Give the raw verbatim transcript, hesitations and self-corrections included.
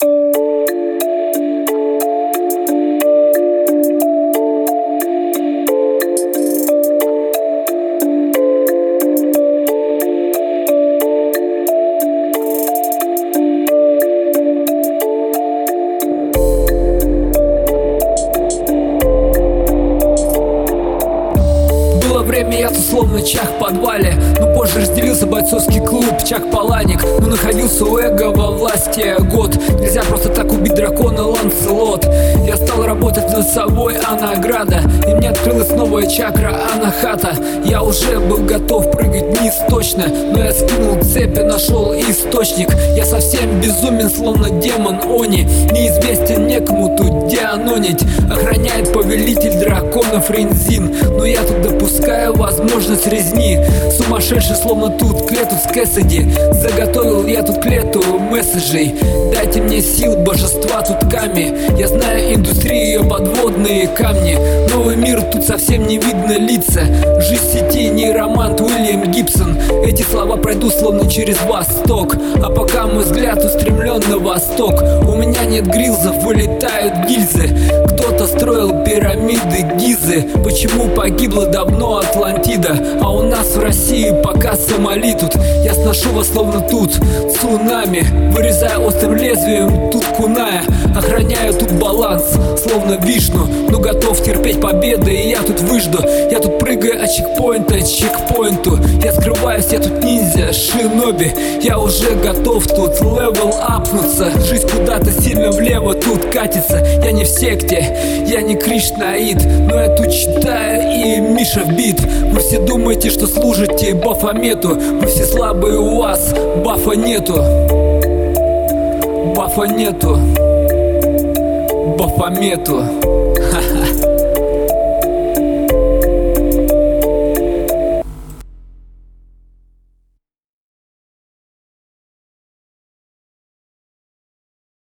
Время я тут словно чах в подвале, но позже разделился бойцовский клуб Чак Паланик. Но находился у эго во власти год. Нельзя просто так убить дракона Ланселот. Я стал работать над собой, а награда, и мне открылась новая чакра Анахата. Я уже был готов прыгать вниз точно, но я скинул цепи, нашел источник. Я совсем безумен, словно демон Они. Неизвестен некому тут дианонить. Охраняет повелитель драконов Рейнзин, но я тут допускаю возможность резни. Сумасшедший, словно тут Клетус Кэссиди. Заготовил я тут клету месседжей. Дайте мне сил божества тут Ками. Я знаю индустрию, ее подводные камни. Новый мир, тут совсем не видно лица. Жизнь сети, нейромант Уильям Гибсон. Эти слова пройдут словно через восток. А пока мой взгляд устремлен на восток, у меня нет грилзов, вылетают гильзы. Кто-то строил пирамиды Гизы. Почему погибла давно Атлантида? А у нас в России пока Сомали тут. Я сношу вас словно тут цунами. Вырезаю острым лезвием тут куная. Охраняю тут баланс, словно Вишну. Но готов терпеть победы, и я тут выжду. Я тут прыгаю от чекпоинта к чекпоинту. Я скрываюсь, я тут ниндзя, шиноби. Я уже готов тут левел апнуться. Жизнь куда-то сильно влево тут катится. Я не в секте, я не Кришнаид, но я тут читаю и Миша в бит. Вы все думаете, что служите Бафомету. Вы все слабые, у вас бафа нету. Бафа нету. Бафомету.